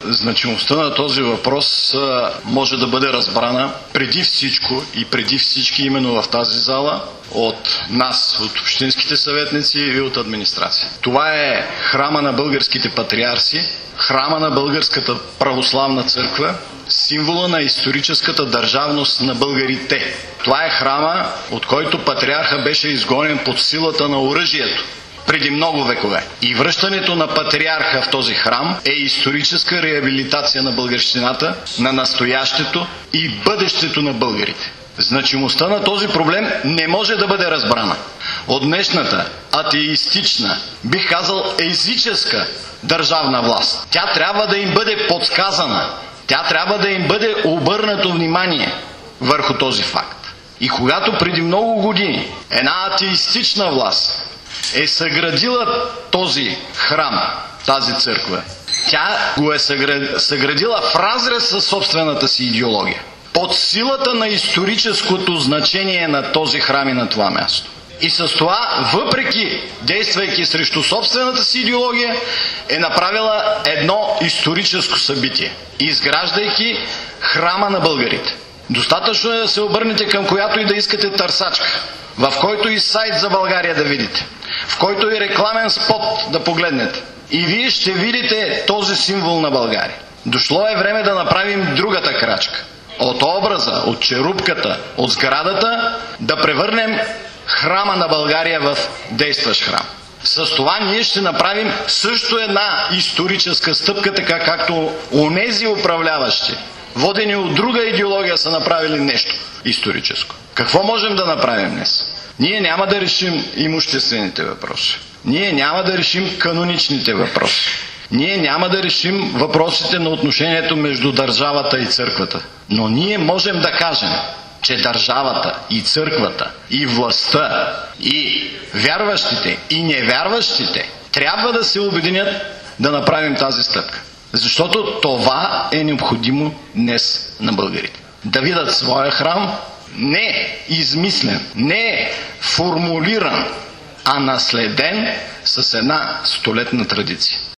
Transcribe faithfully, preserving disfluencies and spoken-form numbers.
Значимостта на този въпрос може да бъде разбрана преди всичко и преди всички именно в тази зала от нас, от общинските съветници и от администрация. Това е храма на българските патриарси, храма на Българската православна църква, символа на историческата държавност на българите. Това е храма, от който патриарха беше изгонен под силата на оръжието преди много векове. И връщането на патриарха в този храм е историческа реабилитация на българщината, на настоящето и бъдещето на българите. Значимостта на този проблем не може да бъде разбрана от днешната атеистична, бих казал езическа държавна власт. Тя трябва да им бъде подсказана. Тя трябва да им бъде обърнато внимание върху този факт. И когато преди много години една атеистична власт е съградила този храм, тази църква, тя го е съградила в разрез със собствената си идеология, под силата на историческото значение на този храм и на това място. И с това, въпреки действайки срещу собствената си идеология, е направила едно историческо събитие, изграждайки храма на българите. Достатъчно е да се обърнете към която и да искате търсачка, в който и сайт за България да видите, в който и рекламен спот да погледнете. И вие ще видите този символ на България. Дошло е време да направим другата крачка. От образа, от черупката, от сградата да превърнем храма на България в действащ храм. С това ние ще направим също една историческа стъпка, така както онези управляващи, водени от друга идеология, са направили нещо историческо. Какво можем да направим днес? Ние няма да решим имуществените въпроси. Ние няма да решим каноничните въпроси. Ние няма да решим въпросите на отношението между държавата и църквата. Но ние можем да кажем, че държавата и църквата и властта и вярващите и невярващите трябва да се обединят да направим тази стъпка. Защото това е необходимо днес на българите. Да видят своя храм не измислен, не формулиран, а наследен с една столетна традиция.